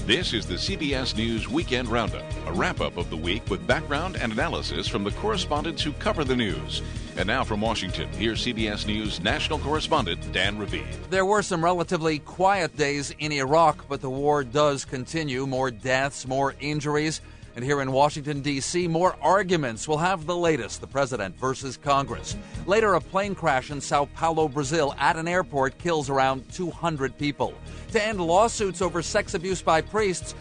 This is the CBS News Weekend Roundup, a wrap-up of the week with background and analysis from the correspondents who cover the news. And now from Washington, here's CBS News national correspondent Dan Ravid. There were some relatively quiet days in Iraq, but the war does continue. More deaths, more injuries. And here in Washington, D.C., more arguments. We'll have the latest, the president versus Congress. Later, a plane crash in Sao Paulo, Brazil, at an airport kills around 200 people. To end lawsuits over sex abuse by priests,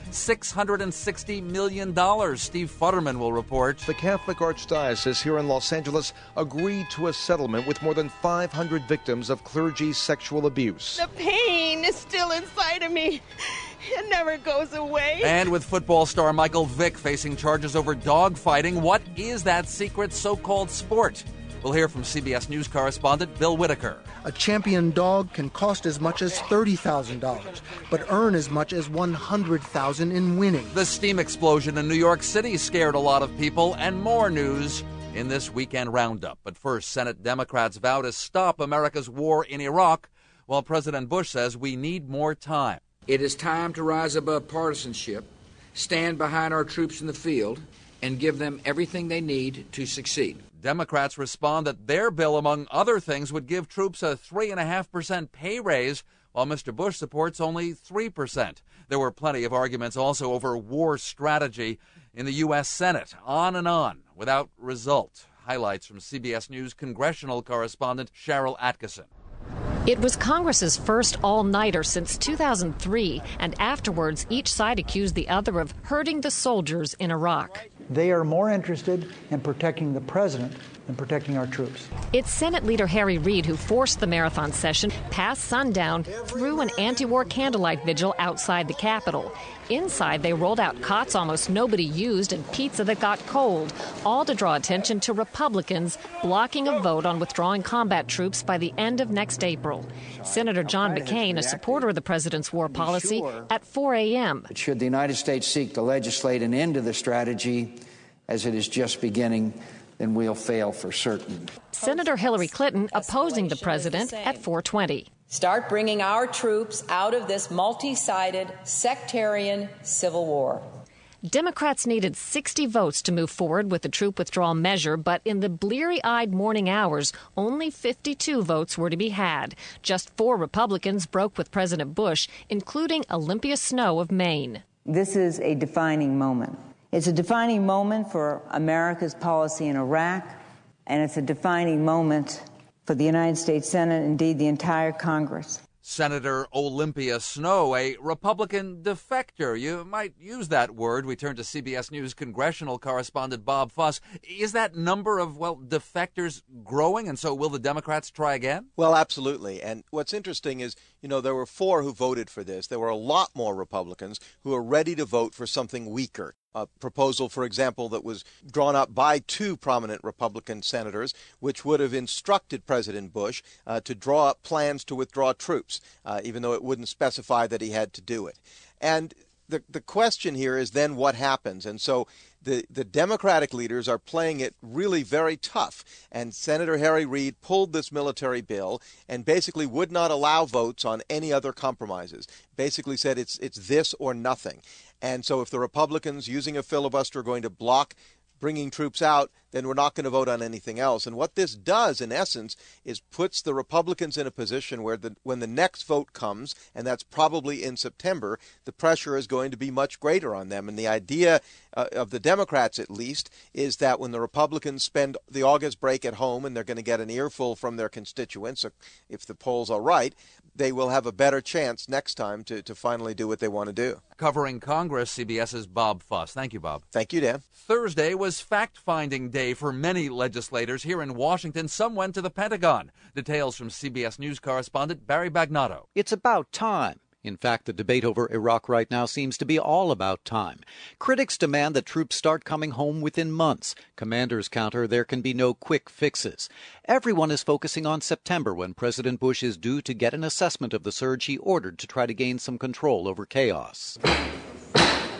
$660 million. Steve Futterman will report. The Catholic Archdiocese here in Los Angeles agreed to a settlement with more than 500 victims of clergy sexual abuse. The pain is still inside of me. It never goes away. And with football star Michael Vick facing charges over dogfighting, what is that secret so-called sport? We'll hear from CBS News correspondent Bill Whitaker. A champion dog can cost as much as $30,000, but earn as much as $100,000 in winning. The steam explosion in New York City scared a lot of people, and more news in this weekend roundup. But first, Senate Democrats vow to stop America's war in Iraq, while President Bush says we need more time. It is time to rise above partisanship, stand behind our troops in the field, and give them everything they need to succeed. Democrats respond that their bill, among other things, would give troops a 3.5% pay raise, while Mr. Bush supports only 3%. There were plenty of arguments also over war strategy in the U.S. Senate, on, without result. Highlights from CBS News congressional correspondent Sharyl Attkisson. It was Congress's first all-nighter since 2003, and afterwards each side accused the other of hurting the soldiers in Iraq. They are more interested in protecting the president than protecting our troops. It's Senate Leader Harry Reid who forced the marathon session past sundown through an anti-war candlelight vigil outside the Capitol. Inside, they rolled out cots almost nobody used and pizza that got cold, all to draw attention to Republicans blocking a vote on withdrawing combat troops by the end of next April. Senator John McCain, a supporter of the president's war policy, at 4 a.m. Should the United States seek to legislate an end to the strategy as it is just beginning, then we'll fail for certain. Senator Hillary Clinton opposing the president at 4:20. Start bringing our troops out of this multi-sided, sectarian civil war. Democrats needed 60 votes to move forward with the troop withdrawal measure, but in the bleary-eyed morning hours, only 52 votes were to be had. Just 4 Republicans broke with President Bush, including Olympia Snowe of Maine. This is a defining moment. It's a defining moment for America's policy in Iraq, and it's a defining moment for the United States Senate, indeed the entire Congress. Senator Olympia Snowe, a Republican defector. You might use that word. We turn to CBS News congressional correspondent Bob Fuss. Is that number of, defectors growing, and so will the Democrats try again? Well, absolutely. And what's interesting is, there were 4 who voted for this. There were a lot more Republicans who are ready to vote for something weaker. A proposal, for example, that was drawn up by 2 prominent Republican senators, which would have instructed President Bush to draw up plans to withdraw troops, even though it wouldn't specify that he had to do it. And the question here is then what happens? And so the Democratic leaders are playing it really very tough. And Senator Harry Reid pulled this military bill and basically would not allow votes on any other compromises. Basically said it's this or nothing. And so if the Republicans using a filibuster are going to block bringing troops out, then we're not going to vote on anything else. And what this does, in essence, is puts the Republicans in a position where when the next vote comes, and that's probably in September, the pressure is going to be much greater on them. And the idea of the Democrats, at least, is that when the Republicans spend the August break at home and they're going to get an earful from their constituents, if the polls are right, they will have a better chance next time to finally do what they want to do. Covering Congress, CBS's Bob Fuss. Thank you, Bob. Thank you, Dan. Thursday was fact-finding day for many legislators here in Washington. Some went to the Pentagon. Details from CBS News correspondent Barry Bagnotto. It's about time. In fact, the debate over Iraq right now seems to be all about time. Critics demand that troops start coming home within months. Commanders counter there can be no quick fixes. Everyone is focusing on September, when President Bush is due to get an assessment of the surge he ordered to try to gain some control over chaos.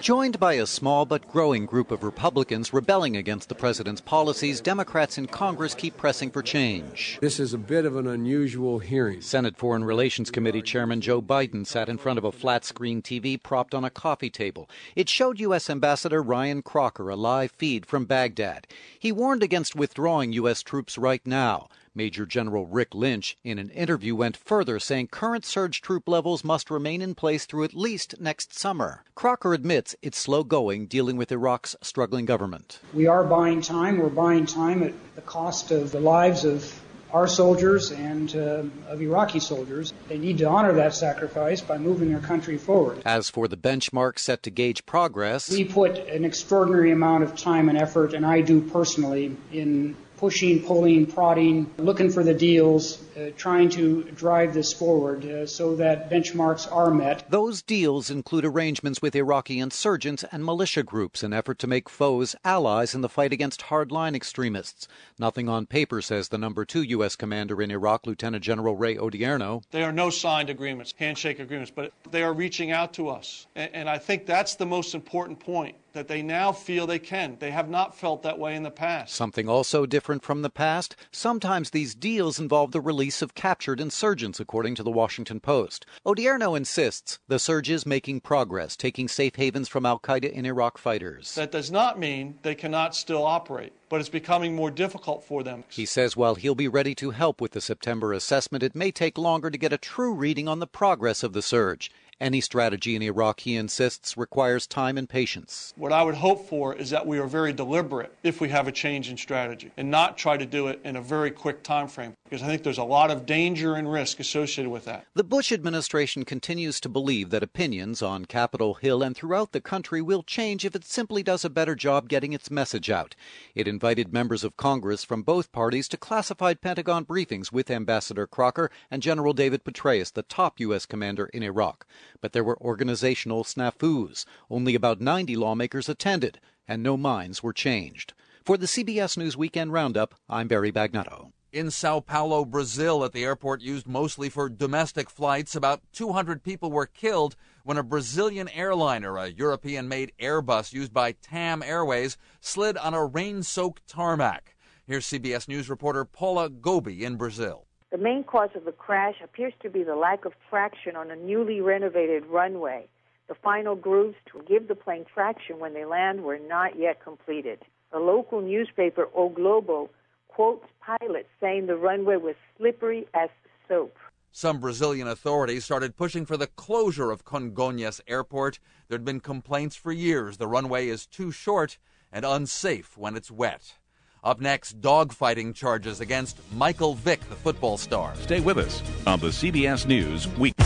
Joined by a small but growing group of Republicans rebelling against the president's policies, Democrats in Congress keep pressing for change. This is a bit of an unusual hearing. Senate Foreign Relations Committee Chairman Joe Biden sat in front of a flat-screen TV propped on a coffee table. It showed U.S. Ambassador Ryan Crocker a live feed from Baghdad. He warned against withdrawing U.S. troops right now. Major General Rick Lynch, in an interview, went further, saying current surge troop levels must remain in place through at least next summer. Crocker admits it's slow going dealing with Iraq's struggling government. We are buying time. We're buying time at the cost of the lives of our soldiers and of Iraqi soldiers. They need to honor that sacrifice by moving their country forward. As for the benchmark set to gauge progress, we put an extraordinary amount of time and effort, and I do personally, in pushing, pulling, prodding, looking for the deals, trying to drive this forward so that benchmarks are met. Those deals include arrangements with Iraqi insurgents and militia groups, an effort to make foes allies in the fight against hardline extremists. Nothing on paper, says the number 2 U.S. commander in Iraq, Lieutenant General Ray Odierno. There are no signed agreements, handshake agreements, but they are reaching out to us. And I think that's the most important point, that they now feel they can. They have not felt that way in the past. Something also different from the past, sometimes these deals involve the release of captured insurgents, according to the Washington Post. Odierno insists the surge is making progress, taking safe havens from al-Qaeda in Iraq fighters. That does not mean they cannot still operate, but it's becoming more difficult for them. He says while he'll be ready to help with the September assessment, it may take longer to get a true reading on the progress of the surge. Any strategy in Iraq, he insists, requires time and patience. What I would hope for is that we are very deliberate if we have a change in strategy and not try to do it in a very quick time frame, because I think there's a lot of danger and risk associated with that. The Bush administration continues to believe that opinions on Capitol Hill and throughout the country will change if it simply does a better job getting its message out. It invited members of Congress from both parties to classified Pentagon briefings with Ambassador Crocker and General David Petraeus, the top U.S. commander in Iraq. But there were organizational snafus. Only about 90 lawmakers attended, and no minds were changed. For the CBS News Weekend Roundup, I'm Barry Bagnetto. In Sao Paulo, Brazil, at the airport used mostly for domestic flights, about 200 people were killed when a Brazilian airliner, a European-made Airbus used by TAM Airways, slid on a rain-soaked tarmac. Here's CBS News reporter Paula Gobi in Brazil. The main cause of the crash appears to be the lack of traction on a newly renovated runway. The final grooves to give the plane traction when they land were not yet completed. The local newspaper O Globo quotes pilots saying the runway was slippery as soap. Some Brazilian authorities started pushing for the closure of Congonhas Airport. There had been complaints for years the runway is too short and unsafe when it's wet. Up next, dogfighting charges against Michael Vick, the football star. Stay with us on the CBS News Week.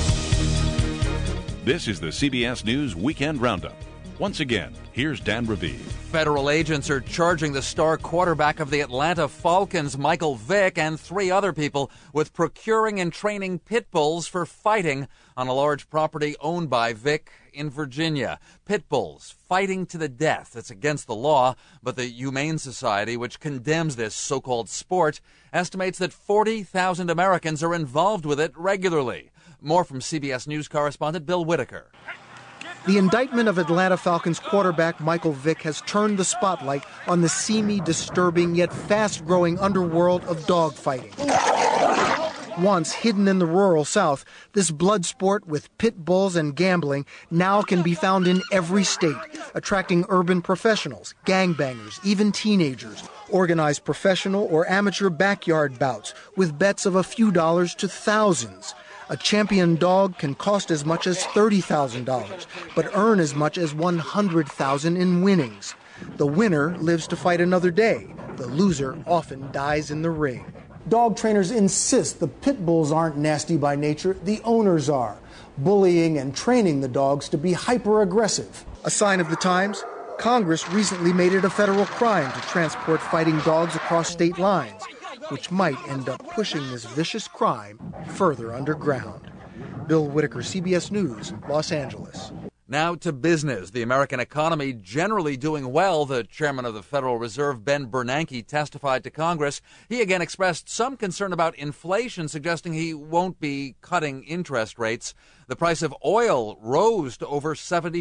This is the CBS News Weekend Roundup. Once again, here's Dan Raviv. Federal agents are charging the star quarterback of the Atlanta Falcons, Michael Vick, and 3 other people with procuring and training pit bulls for fighting on a large property owned by Vick in Virginia. Pit bulls fighting to the death. It's against the law, but the Humane Society, which condemns this so-called sport, estimates that 40,000 Americans are involved with it regularly. More from CBS News correspondent Bill Whitaker. The indictment of Atlanta Falcons quarterback Michael Vick has turned the spotlight on the seamy, disturbing, yet fast-growing underworld of dogfighting. Once hidden in the rural South, this blood sport with pit bulls and gambling now can be found in every state, attracting urban professionals, gangbangers, even teenagers, organized professional or amateur backyard bouts with bets of a few dollars to thousands. A champion dog can cost as much as $30,000, but earn as much as $100,000 in winnings. The winner lives to fight another day. The loser often dies in the ring. Dog trainers insist the pit bulls aren't nasty by nature, the owners are, bullying and training the dogs to be hyper-aggressive. A sign of the times? Congress recently made it a federal crime to transport fighting dogs across state lines, which might end up pushing this vicious crime further underground. Bill Whitaker, CBS News, Los Angeles. Now to business. The American economy generally doing well. The chairman of the Federal Reserve, Ben Bernanke, testified to Congress. He again expressed some concern about inflation, suggesting he won't be cutting interest rates. The price of oil rose to over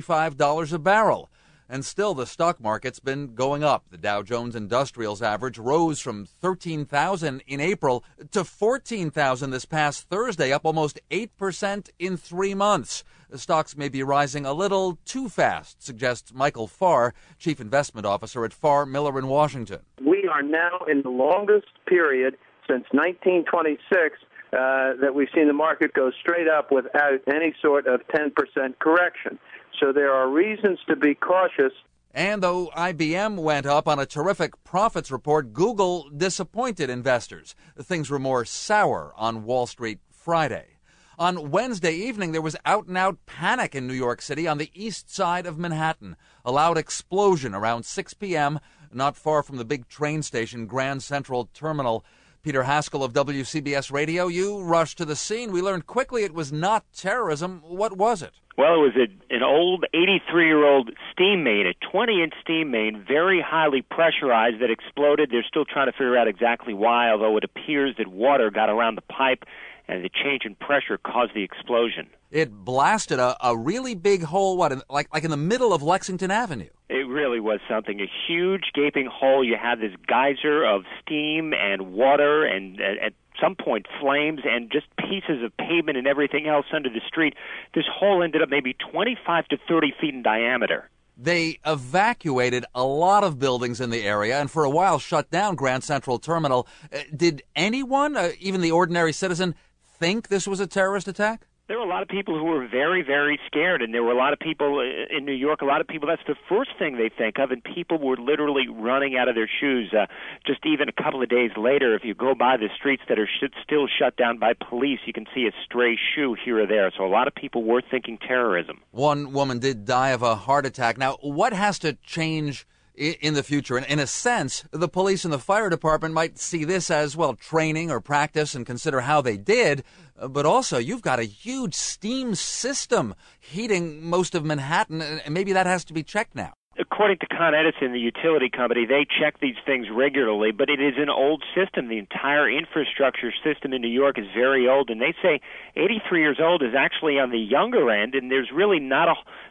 $75 a barrel. And still, the stock market's been going up. The Dow Jones Industrials average rose from 13,000 in April to 14,000 this past Thursday, up almost 8% in 3 months. The stocks may be rising a little too fast, suggests Michael Farr, Chief Investment Officer at Farr Miller in Washington. We are now in the longest period since 1926 that we've seen the market go straight up without any sort of 10% correction. So there are reasons to be cautious. And though IBM went up on a terrific profits report, Google disappointed investors. Things were more sour on Wall Street Friday. On Wednesday evening, there was out-and-out panic in New York City on the east side of Manhattan. A loud explosion around 6 p.m., not far from the big train station, Grand Central Terminal. Peter Haskell of WCBS Radio, you rushed to the scene. We learned quickly it was not terrorism. What was it? Well, it was an old 83-year-old steam main, a 20-inch steam main, very highly pressurized, that exploded. They're still trying to figure out exactly why, although it appears that water got around the pipe and the change in pressure caused the explosion. It blasted a really big hole, like in the middle of Lexington Avenue. It really was something, a huge gaping hole. You had this geyser of steam and water and at some point flames and just pieces of pavement and everything else under the street. This hole ended up maybe 25 to 30 feet in diameter. They evacuated a lot of buildings in the area and for a while shut down Grand Central Terminal. Did anyone, even the ordinary citizen, think this was a terrorist attack? There were a lot of people who were very, very scared, and there were a lot of people in New York, a lot of people, that's the first thing they think of, and people were literally running out of their shoes. Just even a couple of days later, if you go by the streets that are still shut down by police, you can see a stray shoe here or there. So a lot of people were thinking terrorism. One woman did die of a heart attack. Now, what has to change in the future? In a sense, the police and the fire department might see this as, well, training or practice and consider how they did. But also, you've got a huge steam system heating most of Manhattan, and maybe that has to be checked now. According to Con Edison, the utility company, they check these things regularly, but it is an old system. The entire infrastructure system in New York is very old, and they say 83 years old is actually on the younger end, and there's really not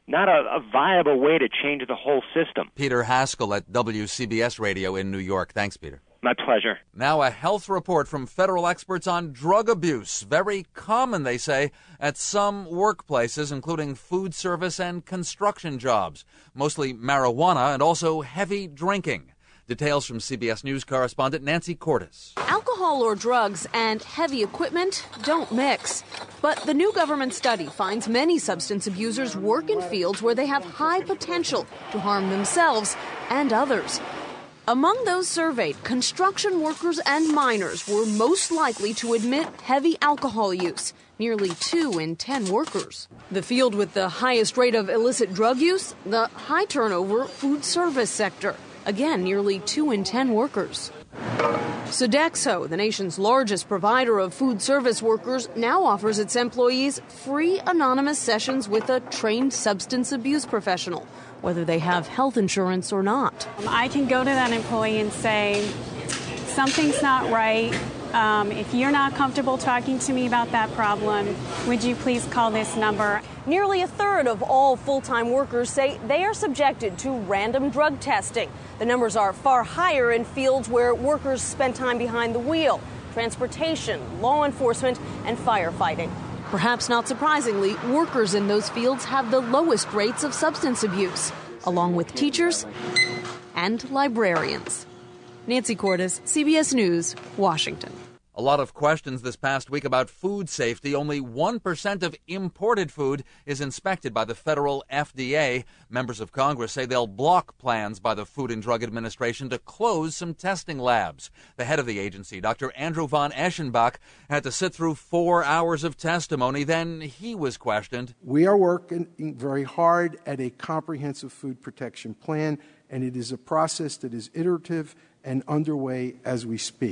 a viable way to change the whole system. Peter Haskell at WCBS Radio in New York. Thanks, Peter. My pleasure. Now a health report from federal experts on drug abuse. Very common, they say, at some workplaces, including food service and construction jobs. Mostly marijuana and also heavy drinking. Details from CBS News correspondent Nancy Cordes. Alcohol or drugs and heavy equipment don't mix. But the new government study finds many substance abusers work in fields where they have high potential to harm themselves and others. Among those surveyed, construction workers and miners were most likely to admit heavy alcohol use, nearly 2 in 10 workers. The field with the highest rate of illicit drug use, the high turnover food service sector. Again, nearly 2 in 10 workers. Sodexo, the nation's largest provider of food service workers, now offers its employees free anonymous sessions with a trained substance abuse professional, whether they have health insurance or not. I can go to that employee and say, something's not right. If you're not comfortable talking to me about that problem, would you please call this number? Nearly a third of all full-time workers say they are subjected to random drug testing. The numbers are far higher in fields where workers spend time behind the wheel, transportation, law enforcement, and firefighting. Perhaps not surprisingly, workers in those fields have the lowest rates of substance abuse, along with teachers and librarians. Nancy Cordes, CBS News, Washington. A lot of questions this past week about food safety. Only 1% of imported food is inspected by the federal FDA. Members of Congress say they'll block plans by the Food and Drug Administration to close some testing labs. The head of the agency, Dr. Andrew von Eschenbach, had to sit through 4 hours of testimony. Then he was questioned. We are working very hard at a comprehensive food protection plan, and it is a process that is iterative and underway as we speak.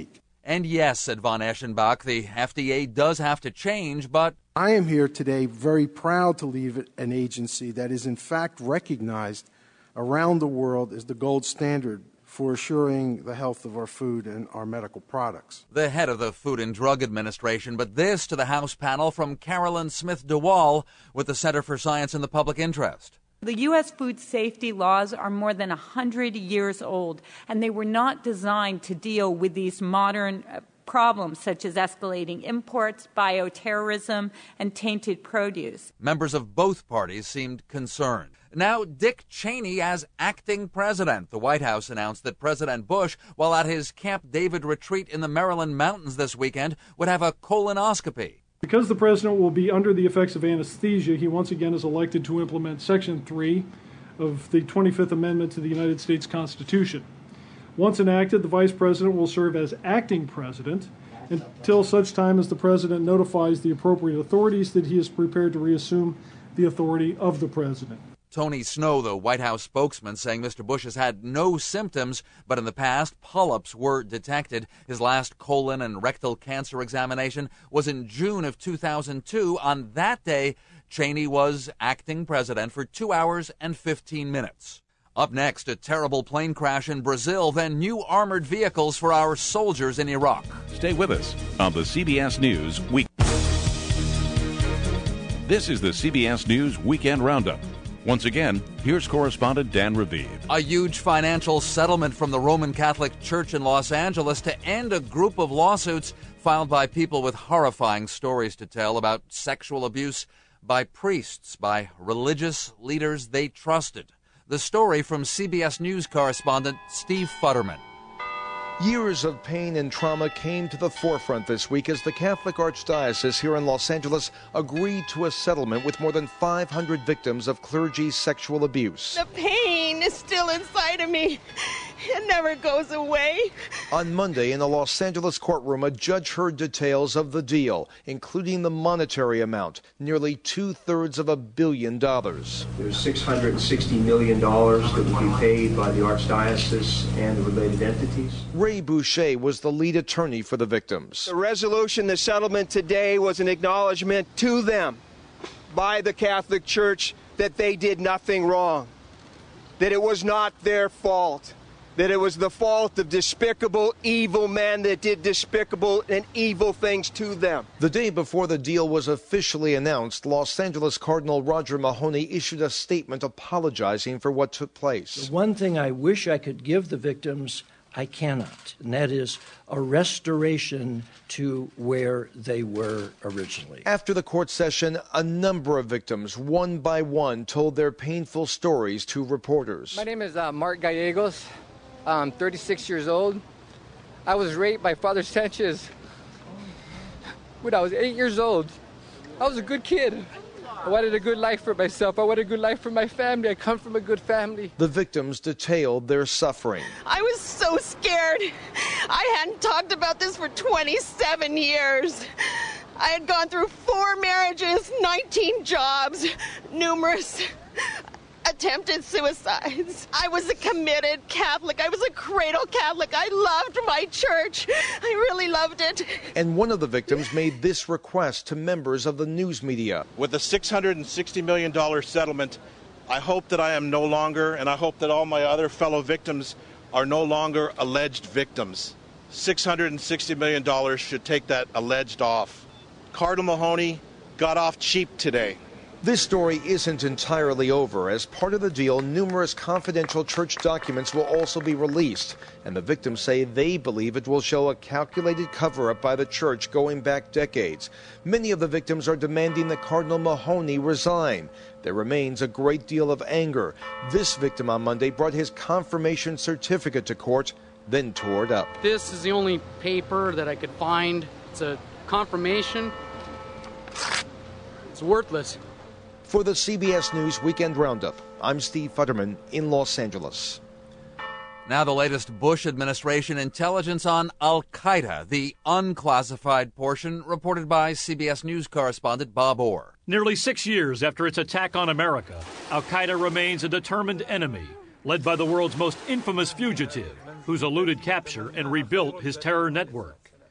And yes, said von Eschenbach, the FDA does have to change, but I am here today very proud to lead an agency that is in fact recognized around the world as the gold standard for assuring the health of our food and our medical products. The head of the Food and Drug Administration, but this to the House panel from Carolyn Smith DeWall with the Center for Science and the Public Interest. The U.S. food safety laws are more than 100 years old, and they were not designed to deal with these modern problems such as escalating imports, bioterrorism, and tainted produce. Members of both parties seemed concerned. Now, Dick Cheney as acting president. The White House announced that President Bush, while at his Camp David retreat in the Maryland mountains this weekend, would have a colonoscopy. Because the president will be under the effects of anesthesia, he once again is elected to implement Section 3 of the 25th Amendment to the United States Constitution. Once enacted, the vice president will serve as acting president until such time as the president notifies the appropriate authorities that he is prepared to reassume the authority of the president. Tony Snow, the White House spokesman, saying Mr. Bush has had no symptoms, but in the past, polyps were detected. His last colon and rectal cancer examination was in June of 2002. On that day, Cheney was acting president for 2 hours and 15 minutes. Up next, a terrible plane crash in Brazil, then new armored vehicles for our soldiers in Iraq. Stay with us on the CBS News Week. This is the CBS News Weekend Roundup. Once again, here's correspondent Dan Raviv. A huge financial settlement from the Roman Catholic Church in Los Angeles to end a group of lawsuits filed by people with horrifying stories to tell about sexual abuse by priests, by religious leaders they trusted. The story from CBS News correspondent Steve Futterman. Years of pain and trauma came to the forefront this week as the Catholic Archdiocese here in Los Angeles agreed to a settlement with more than 500 victims of clergy sexual abuse. The pain is still inside of me. It never goes away. On Monday in the Los Angeles courtroom, a judge heard details of the deal, including the monetary amount, nearly $2/3 billion. There's $660 million that will be paid by the Archdiocese and the related entities. Ray Boucher was the lead attorney for the victims. The resolution, the settlement today was an acknowledgement to them by the Catholic Church that they did nothing wrong, that it was not their fault, that it was the fault of despicable, evil men that did despicable and evil things to them. The day before the deal was officially announced, Los Angeles Cardinal Roger Mahony issued a statement apologizing for what took place. The one thing I wish I could give the victims, I cannot, and that is a restoration to where they were originally. After the court session, a number of victims, one by one, told their painful stories to reporters. My name is Mark Gallegos. I'm 36 years old. I was raped by Father Sanchez when I was 8 years old. I was a good kid. I wanted a good life for myself. I wanted a good life for my family. I come from a good family. The victims detailed their suffering. I was so scared. I hadn't talked about this for 27 years. I had gone through 4 marriages, 19 jobs, numerous attempted suicides. I was a committed Catholic. I was a cradle Catholic. I loved my church. I really loved it. And one of the victims made this request to members of the news media. With a $660 million settlement, I hope that I am no longer, and I hope that all my other fellow victims are no longer alleged victims. $660 million should take that alleged off. Cardinal Mahony got off cheap today. This story isn't entirely over. As part of the deal, numerous confidential church documents will also be released, and the victims say they believe it will show a calculated cover-up by the church going back decades. Many of the victims are demanding that Cardinal Mahony resign. There remains a great deal of anger. This victim on Monday brought his confirmation certificate to court, then tore it up. This is the only paper that I could find. It's a confirmation. It's worthless. For the CBS News Weekend Roundup, I'm Steve Futterman in Los Angeles. Now the latest Bush administration intelligence on Al-Qaeda, the unclassified portion reported by CBS News correspondent Bob Orr. Nearly 6 years after its attack on America, Al-Qaeda remains a determined enemy, led by the world's most infamous fugitive, who's eluded capture and rebuilt his terror network.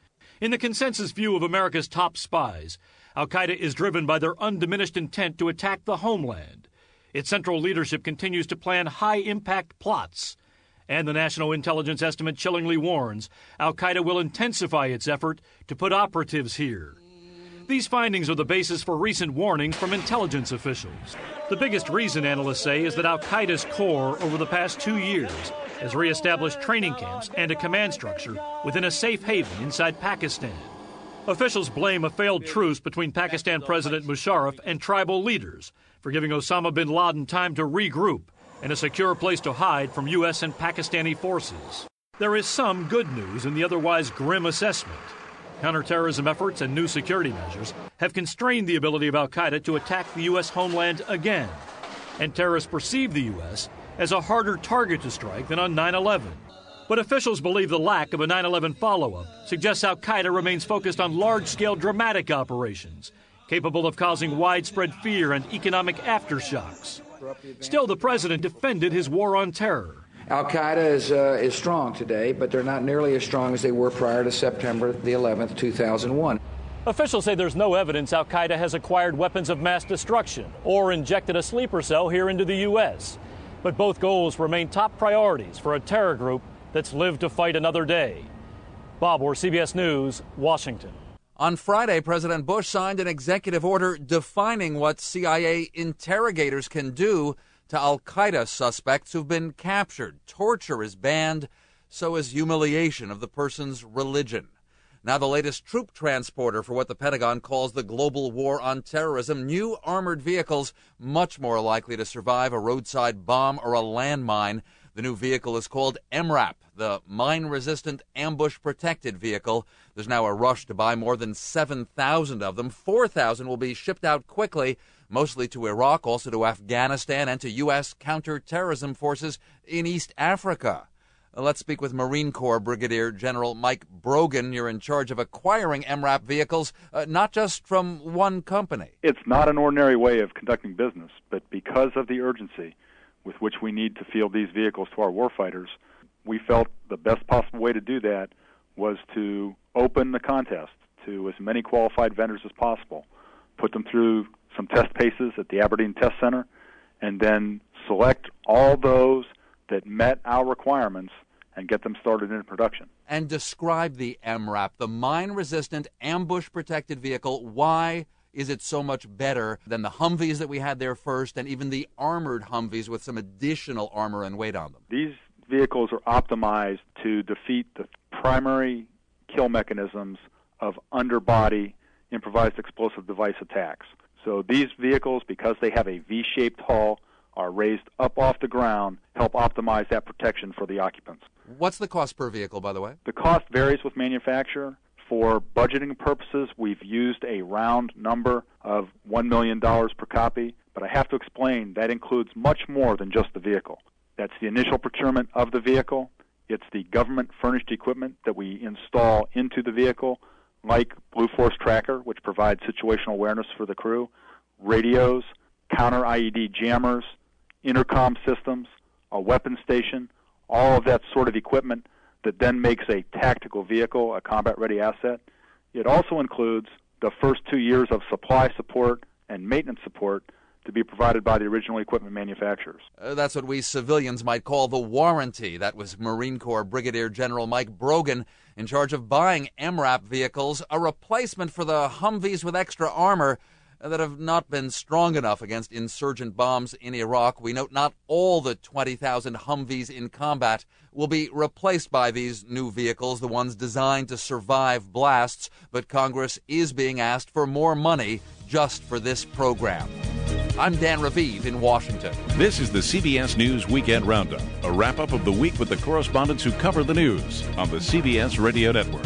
In the consensus view of America's top spies, al-Qaeda is driven by their undiminished intent to attack the homeland. Its central leadership continues to plan high-impact plots. And the National Intelligence Estimate chillingly warns al-Qaeda will intensify its effort to put operatives here. These findings are the basis for recent warnings from intelligence officials. The biggest reason, analysts say, is that al-Qaeda's core over the past 2 years has reestablished training camps and a command structure within a safe haven inside Pakistan. Officials blame a failed truce between Pakistan President Musharraf and tribal leaders for giving Osama bin Laden time to regroup and a secure place to hide from U.S. and Pakistani forces. There is some good news in the otherwise grim assessment. Counterterrorism efforts and new security measures have constrained the ability of al-Qaeda to attack the U.S. homeland again, and terrorists perceive the U.S. as a harder target to strike than on 9/11. But officials believe the lack of a 9/11 follow-up suggests al-Qaeda remains focused on large-scale dramatic operations, capable of causing widespread fear and economic aftershocks. Still, the president defended his war on terror. Al-Qaeda is strong today, but they're not nearly as strong as they were prior to September the 11th, 2001. Officials say there's no evidence al-Qaeda has acquired weapons of mass destruction or injected a sleeper cell here into the U.S. But both goals remain top priorities for a terror group that's lived to fight another day. Bob Orr, CBS News, Washington. On Friday, President Bush signed an executive order defining what CIA interrogators can do to al-Qaeda suspects who've been captured. Torture is banned, so is humiliation of the person's religion. Now the latest troop transporter for what the Pentagon calls the global war on terrorism, new armored vehicles much more likely to survive a roadside bomb or a landmine. The new vehicle is called MRAP, the Mine-Resistant Ambush-Protected Vehicle. There's now a rush to buy more than 7,000 of them. 4,000 will be shipped out quickly, mostly to Iraq, also to Afghanistan, and to U.S. counterterrorism forces in East Africa. Let's speak with Marine Corps Brigadier General Mike Brogan. You're in charge of acquiring MRAP vehicles, not just from one company. It's not an ordinary way of conducting business, but because of the urgency with which we need to field these vehicles to our warfighters, we felt the best possible way to do that was to open the contest to as many qualified vendors as possible, put them through some test paces at the Aberdeen Test Center, and then select all those that met our requirements and get them started in production. And describe the MRAP, the mine-resistant ambush-protected vehicle. Why is it so much better than the Humvees that we had there first and even the armored Humvees with some additional armor and weight on them? These vehicles are optimized to defeat the primary kill mechanisms of underbody improvised explosive device attacks. So these vehicles, because they have a V-shaped hull, are raised up off the ground, help optimize that protection for the occupants. What's the cost per vehicle, by the way? The cost varies with manufacturer. For budgeting purposes, we've used a round number of $1 million per copy, but I have to explain that includes much more than just the vehicle. That's the initial procurement of the vehicle. It's the government-furnished equipment that we install into the vehicle, like Blue Force Tracker, which provides situational awareness for the crew, radios, counter-IED jammers, intercom systems, a weapon station, all of that sort of equipment that then makes a tactical vehicle a combat-ready asset. It also includes the first 2 years of supply support and maintenance support to be provided by the original equipment manufacturers. That's what we civilians might call the warranty. That was Marine Corps Brigadier General Mike Brogan in charge of buying MRAP vehicles, a replacement for the Humvees with extra armor that have not been strong enough against insurgent bombs in Iraq. We note not all the 20,000 Humvees in combat will be replaced by these new vehicles, the ones designed to survive blasts, but Congress is being asked for more money just for this program. I'm Dan Raviv in Washington. This is the CBS News Weekend Roundup, a wrap-up of the week with the correspondents who cover the news on the CBS Radio Network.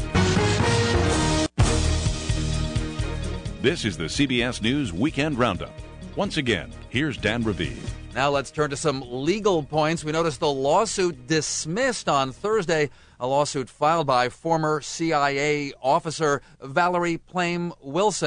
This is the CBS News Weekend Roundup. Once again, here's Dan Raviv. Now let's turn to some legal points. We noticed the lawsuit dismissed on Thursday, a lawsuit filed by former CIA officer Valerie Plame Wilson.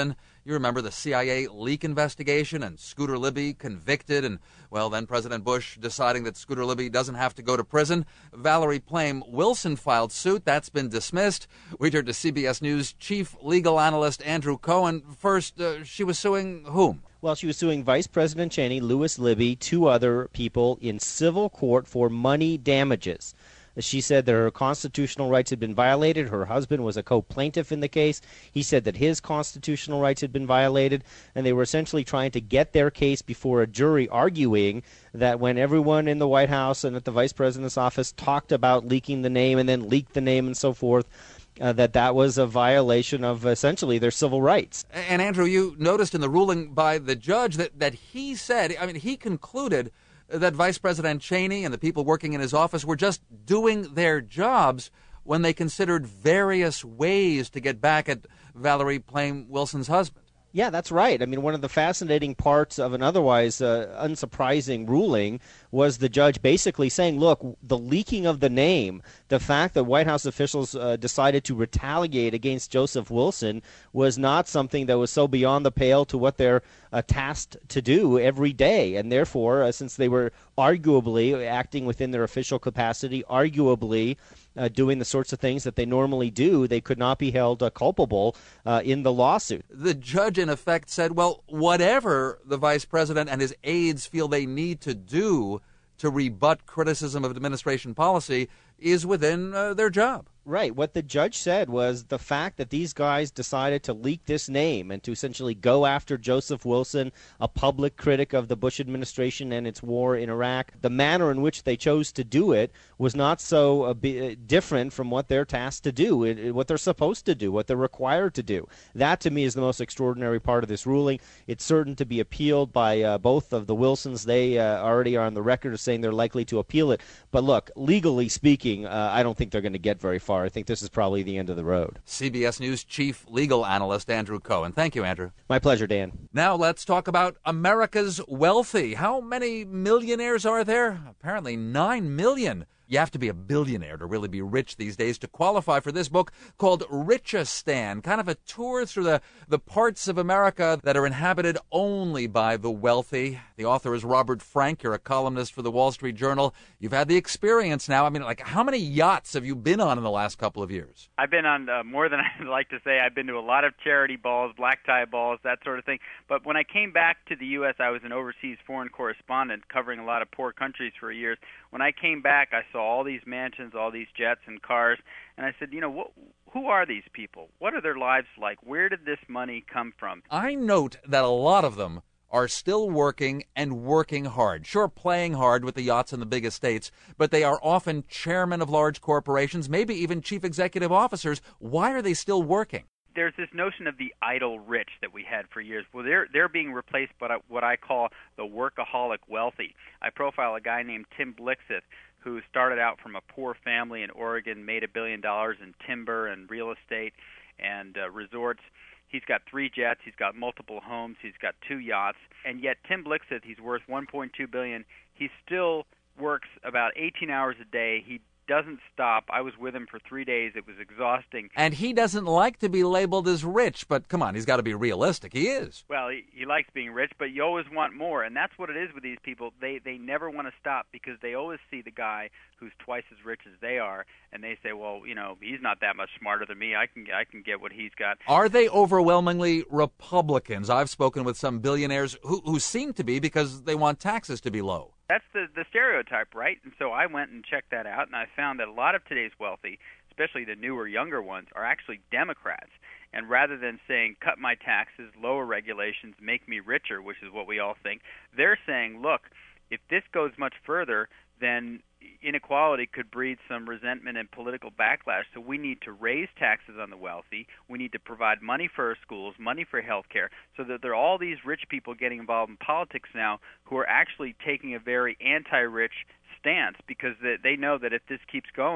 You remember the CIA leak investigation and Scooter Libby convicted and, well, then President Bush deciding that Scooter Libby doesn't have to go to prison. Valerie Plame Wilson filed suit. That's been dismissed. We turn to CBS News chief legal analyst Andrew Cohen. First, she was suing whom? Well, she was suing Vice President Cheney, Louis Libby, two other people in civil court for money damages. She said that her constitutional rights had been violated. Her husband was a co-plaintiff in the case. He said that his constitutional rights had been violated, and they were essentially trying to get their case before a jury, arguing that when everyone in the White House and at the vice president's office talked about leaking the name and then leaked the name and so forth, that was a violation of essentially their civil rights. And Andrew, you noticed in the ruling by the judge that he said, he concluded that Vice President Cheney and the people working in his office were just doing their jobs when they considered various ways to get back at Valerie Plame Wilson's husband. Yeah, that's right. One of the fascinating parts of an otherwise unsurprising ruling was the judge basically saying, look, the leaking of the name, the fact that White House officials decided to retaliate against Joseph Wilson was not something that was so beyond the pale to what they're tasked to do every day. And therefore, since they were arguably acting within their official capacity, arguably doing the sorts of things that they normally do, they could not be held culpable in the lawsuit. The judge, in effect, said, well, whatever the vice president and his aides feel they need to do to rebut criticism of administration policy is within their job. Right. What the judge said was the fact that these guys decided to leak this name and to essentially go after Joseph Wilson, a public critic of the Bush administration and its war in Iraq, the manner in which they chose to do it was not so different from what they're tasked to do, what they're supposed to do, what they're required to do. That, to me, is the most extraordinary part of this ruling. It's certain to be appealed by both of the Wilsons. They already are on the record of saying they're likely to appeal it. But look, legally speaking, I don't think they're going to get very far. I think this is probably the end of the road. CBS News chief legal analyst Andrew Cohen. Thank you, Andrew. My pleasure, Dan. Now let's talk about America's wealthy. How many millionaires are there? Apparently 9 million. You have to be a billionaire to really be rich these days to qualify for this book called Richistan, kind of a tour through the parts of America that are inhabited only by the wealthy. The author is Robert Frank. You're a columnist for the Wall Street Journal. You've had the experience now. How many yachts have you been on in the last couple of years? I've been on more than I'd like to say. I've been to a lot of charity balls, black tie balls, that sort of thing. But when I came back to the U.S., I was an overseas foreign correspondent covering a lot of poor countries for years. When I came back, I saw all these mansions, all these jets and cars, and I said, who are these people? What are their lives like? Where did this money come from? I note that a lot of them are still working and working hard. Sure, playing hard with the yachts and the big estates, but they are often chairmen of large corporations, maybe even chief executive officers. Why are they still working? There's this notion of the idle rich that we had for years. Well, they're being replaced by what I call the workaholic wealthy. I profile a guy named Tim Blixith, who started out from a poor family in Oregon, made $1 billion in timber and real estate and resorts. He's got 3 jets, he's got multiple homes, he's got 2 yachts, and yet Tim Blixith, he's worth $1.2 billion. He still works about 18 hours a day. He doesn't stop. I was with him for 3 days. It was exhausting. And he doesn't like to be labeled as rich, but come on, he's got to be realistic. He is. Well, he likes being rich, but you always want more, and that's what it is with these people. They never want to stop because they always see the guy who's twice as rich as they are, and they say, well, he's not that much smarter than me. I can get what he's got. Are they overwhelmingly Republicans? I've spoken with some billionaires who seem to be because they want taxes to be low. That's the stereotype, right? And so I went and checked that out, and I found that a lot of today's wealthy, especially the newer, younger ones, are actually Democrats. And rather than saying, cut my taxes, lower regulations, make me richer, which is what we all think, they're saying, look, if this goes much further, then inequality could breed some resentment and political backlash. So we need to raise taxes on the wealthy. We need to provide money for our schools, money for health care, so that there are all these rich people getting involved in politics now who are actually taking a very anti-rich stance because they know that if this keeps going,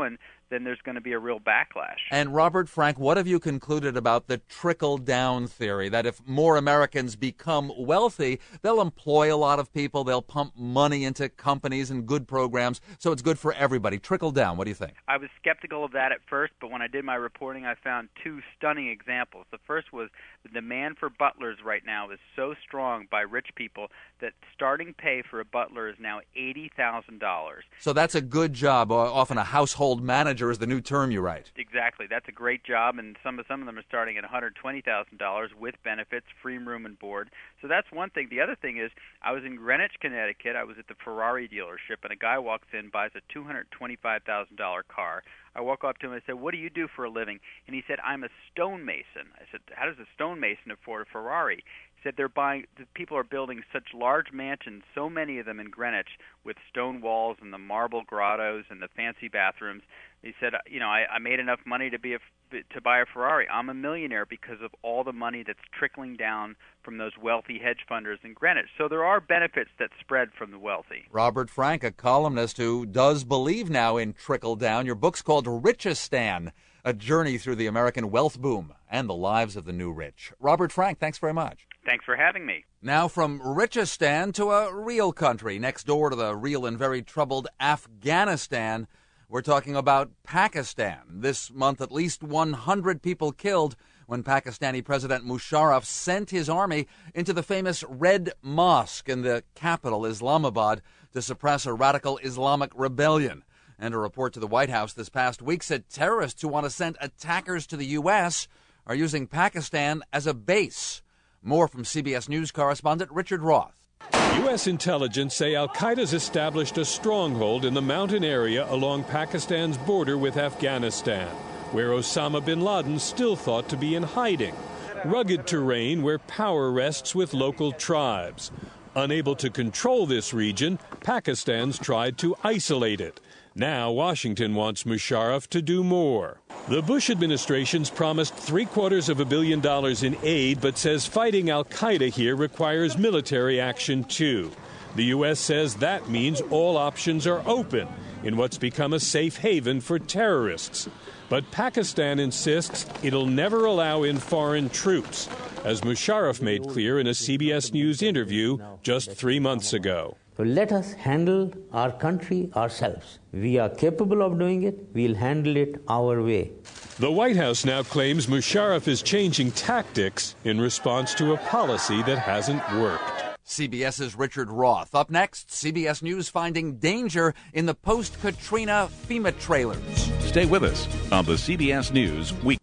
then there's going to be a real backlash. And Robert Frank, what have you concluded about the trickle-down theory, that if more Americans become wealthy, they'll employ a lot of people, they'll pump money into companies and good programs, so it's good for everybody? Trickle down, what do you think? I was skeptical of that at first, but when I did my reporting, I found two stunning examples. The first was the demand for butlers right now is so strong by rich people that starting pay for a butler is now $80,000. So that's a good job. Often a household manager is the new term you write. Exactly. That's a great job, and some of them are starting at $120,000 with benefits, free room and board. So that's one thing. The other thing is I was in Greenwich, Connecticut. I was at the Ferrari dealership, and a guy walks in, buys a $225,000 car. I walk up to him and I said, "What do you do for a living?" And he said, "I'm a stonemason." I said, "How does a stonemason afford a Ferrari?" He said, people are building such large mansions, so many of them in Greenwich, with stone walls and the marble grottos and the fancy bathrooms. He said, I made enough money to buy a Ferrari. I'm a millionaire because of all the money that's trickling down from those wealthy hedge funders in Greenwich. So there are benefits that spread from the wealthy. Robert Frank, a columnist who does believe now in trickle down. Your book's called Richistan, a journey through the American wealth boom and the lives of the new rich. Robert Frank, thanks very much. Thanks for having me. Now from Richistan to a real country next door to the real and very troubled Afghanistan. We're talking about Pakistan. This month, at least 100 people killed when Pakistani President Musharraf sent his army into the famous Red Mosque in the capital, Islamabad, to suppress a radical Islamic rebellion. And a report to the White House this past week said terrorists who want to send attackers to the U.S. are using Pakistan as a base. More from CBS News correspondent Richard Roth. U.S. intelligence say al-Qaeda's established a stronghold in the mountain area along Pakistan's border with Afghanistan, where Osama bin Laden still thought to be in hiding. Rugged terrain where power rests with local tribes. Unable to control this region, Pakistan's tried to isolate it. Now Washington wants Musharraf to do more. The Bush administration's promised $750 million in aid, but says fighting al-Qaeda here requires military action too. The U.S. says that means all options are open in what's become a safe haven for terrorists. But Pakistan insists it'll never allow in foreign troops, as Musharraf made clear in a CBS News interview just 3 months ago. So let us handle our country ourselves. We are capable of doing it. We'll handle it our way. The White House now claims Musharraf is changing tactics in response to a policy that hasn't worked. CBS's Richard Roth. Up next, CBS News finding danger in the post-Katrina FEMA trailers. Stay with us on the CBS News Week.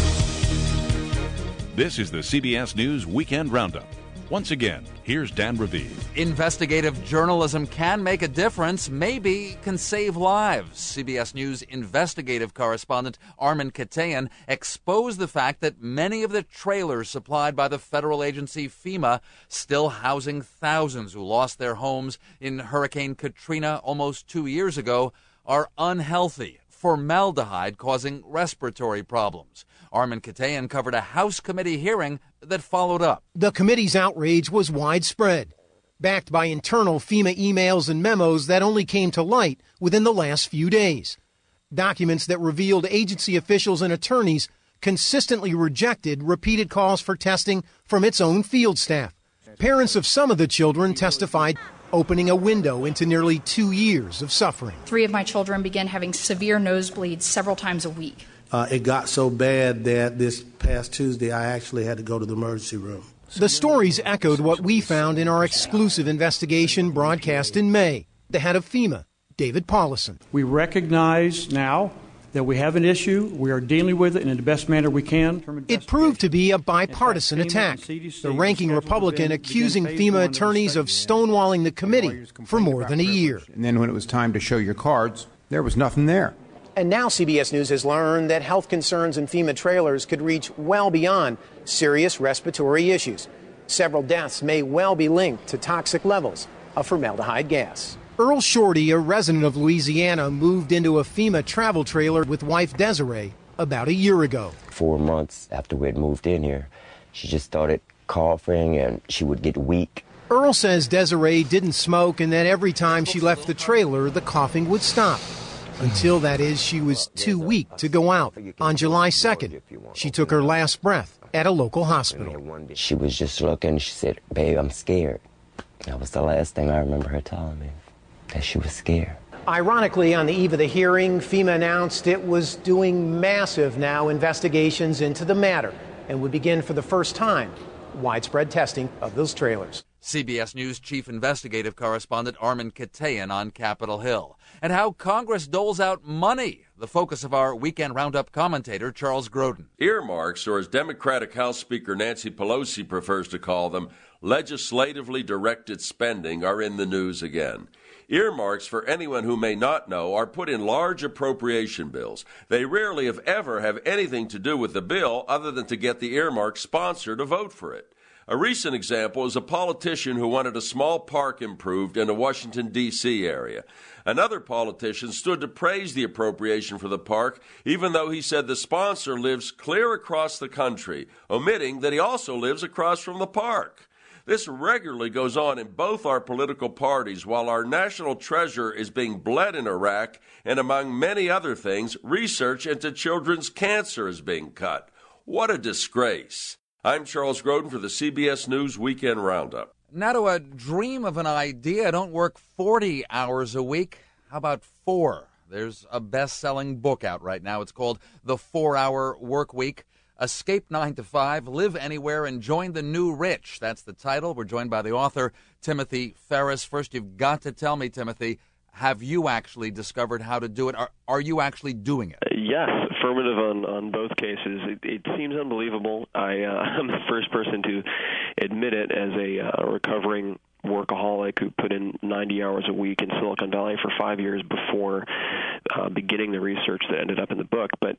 This is the CBS News Weekend Roundup. Once again, here's Dan Raviv. Investigative journalism can make a difference, maybe can save lives. CBS News investigative correspondent Armen Keteyian exposed the fact that many of the trailers supplied by the federal agency FEMA, still housing thousands who lost their homes in Hurricane Katrina almost 2 years ago, are unhealthy. Formaldehyde causing respiratory problems. Armen Keteyian covered a House committee hearing that followed up. The committee's outrage was widespread, backed by internal FEMA emails and memos that only came to light within the last few days. Documents that revealed agency officials and attorneys consistently rejected repeated calls for testing from its own field staff. Parents of some of the children testified, opening a window into nearly 2 years of suffering. 3 of my children began having severe nosebleeds several times a week. It got so bad that this past Tuesday I actually had to go to the emergency room. The stories echoed what we found in our exclusive investigation broadcast in May. The head of FEMA, David Paulison. We recognize now that we have an issue. We are dealing with it in the best manner we can. It proved to be a bipartisan attack. The ranking Republican accusing FEMA attorneys of stonewalling the committee for more than a year. And then when it was time to show your cards, there was nothing there. And now CBS News has learned that health concerns in FEMA trailers could reach well beyond serious respiratory issues. Several deaths may well be linked to toxic levels of formaldehyde gas. Earl Shorty, a resident of Louisiana, moved into a FEMA travel trailer with wife Desiree about a year ago. 4 months after we had moved in here, she just started coughing and she would get weak. Earl says Desiree didn't smoke and that every time she left the trailer, the coughing would stop. until, that is, she was too weak to go out. On July 2nd, she took her last breath at a local hospital. She was just looking. She said, "Babe, I'm scared." That was the last thing I remember her telling me, that she was scared. Ironically, on the eve of the hearing, FEMA announced it was doing massive investigations into the matter and would begin for the first time widespread testing of those trailers. CBS News Chief Investigative Correspondent Armin Katayan on Capitol Hill. And how Congress doles out money, the focus of our Weekend Roundup commentator, Charles Grodin. Earmarks, or as Democratic House Speaker Nancy Pelosi prefers to call them, legislatively directed spending, are in the news again. Earmarks, for anyone who may not know, are put in large appropriation bills. They rarely, if ever, have anything to do with the bill other than to get the earmark sponsor to vote for it. A recent example is a politician who wanted a small park improved in the Washington, D.C. area. Another politician stood to praise the appropriation for the park, even though he said the sponsor lives clear across the country, omitting that he also lives across from the park. This regularly goes on in both our political parties while our national treasure is being bled in Iraq, and among many other things, research into children's cancer is being cut. What a disgrace. I'm Charles Grodin for the CBS News Weekend Roundup. Now to a dream of an idea. Don't work 40 hours a week. How about 4? There's a best-selling book out right now. It's called The 4-Hour Work Week. Escape 9 to 5, live anywhere, and join the new rich. That's the title. We're joined by the author, Timothy Ferriss. First, you've got to tell me, Timothy, have you actually discovered how to do it? Are you actually doing it? Yes, affirmative on both cases. It seems unbelievable. I'm the first person to admit it as a recovering workaholic who put in 90 hours a week in Silicon Valley for 5 years before beginning the research that ended up in the book. But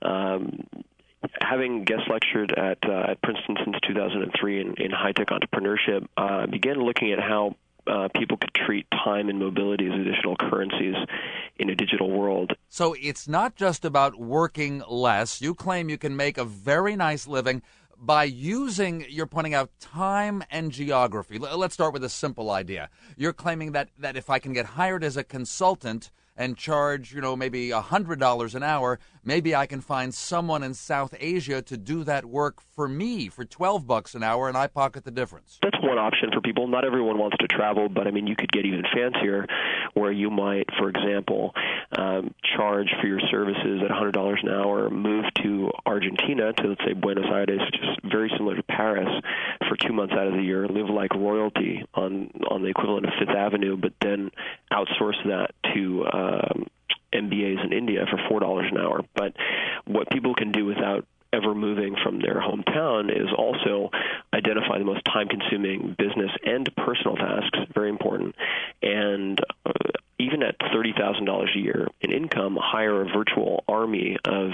having guest lectured at Princeton since 2003 in high-tech entrepreneurship, I began looking at how people could treat time and mobility as additional currencies in a digital world. So it's not just about working less. You claim you can make a very nice living by using, you're pointing out, time and geography. Let's start with a simple idea. You're claiming that if I can get hired as a consultant and charge, maybe $100 an hour, maybe I can find someone in South Asia to do that work for me for $12 an hour, and I pocket the difference. That's one option for people. Not everyone wants to travel, but you could get even fancier, where you might, for example, charge for your services at $100 an hour, move to Argentina, to, let's say, Buenos Aires, which is very similar to Paris, for 2 months out of the year, live like royalty on the equivalent of Fifth Avenue, but then outsource that to MBAs in India for $4 an hour. But what people can do without ever moving from their hometown is also identify the most time-consuming business and personal tasks, very important, and even at $30,000 a year in income, hire a virtual army of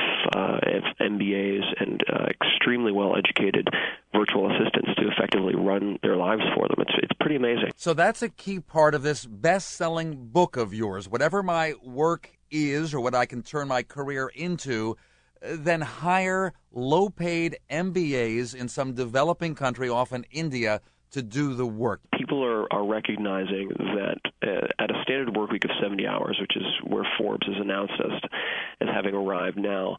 MBAs and extremely well-educated virtual assistants to effectively run their lives for them. It's pretty amazing. So that's a key part of this best-selling book of yours. Whatever my work is or what I can turn my career into, then hire low-paid MBAs in some developing country, often India, to do the work. People are recognizing that at a standard work week of 70 hours, which is where Forbes has announced us as having arrived now,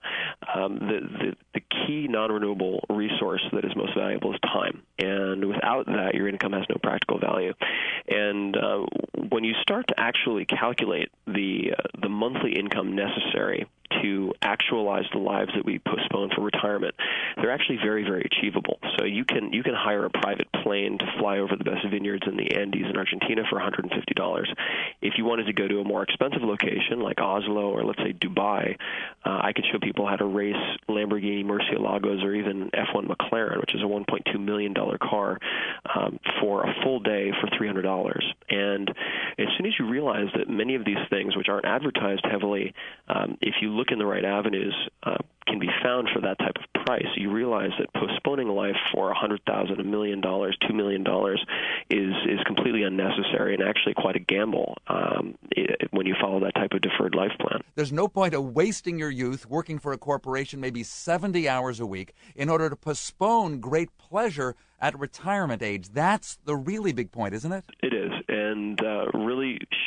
the key non-renewable resource that is most valuable is time. And without that, your income has no practical value. And when you start to actually calculate the monthly income necessary to actualize the lives that we postpone for retirement, they're actually very, very achievable. So you can hire a private plane to fly over the best vineyards in the Andes in Argentina for $150. If you wanted to go to a more expensive location like Oslo or, let's say, Dubai, I could show people how to race Lamborghini Murcielagos or even F1 McLaren, which is a $1.2 million car, for a full day for $300. And as soon as you realize that many of these things, which aren't advertised heavily, if you look in the right avenues, can be found for that type of price, you realize that postponing life for $100,000, $1 million, $2 million is completely unnecessary and actually quite a gamble when you follow that type of deferred life plan. There's no point of wasting your youth working for a corporation maybe 70 hours a week in order to postpone great pleasure at retirement age. That's the really big point, isn't it? It is, and really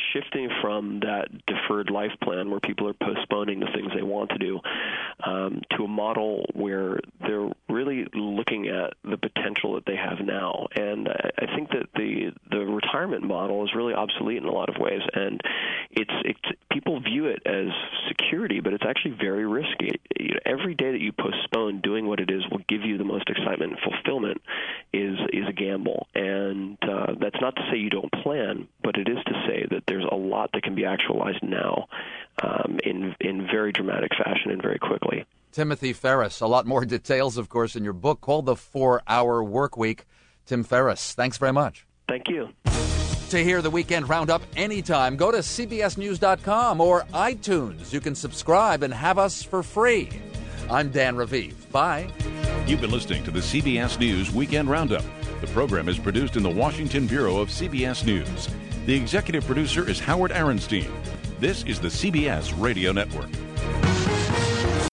shifting from that deferred life plan where people are postponing the things they want to do to a model where they're really looking at the potential that they have now. And I think that the retirement model is really obsolete in a lot of ways, and it's people view it as security, but it's actually very risky. Every day that you postpone doing what it is will give you the most excitement and fulfillment is a gamble. And that's not to say you don't plan, but it is to say that there's a lot that can be actualized now in very dramatic fashion and very quickly. Timothy Ferriss. A lot more details, of course, in your book called The 4-Hour Workweek. Tim Ferriss, thanks very much. Thank you. To hear the Weekend Roundup anytime, go to cbsnews.com or iTunes. You can subscribe and have us for free. I'm Dan Raviv. Bye. You've been listening to the CBS News Weekend Roundup. The program is produced in the Washington Bureau of CBS News. The executive producer is Howard Aronstein. This is the CBS Radio Network.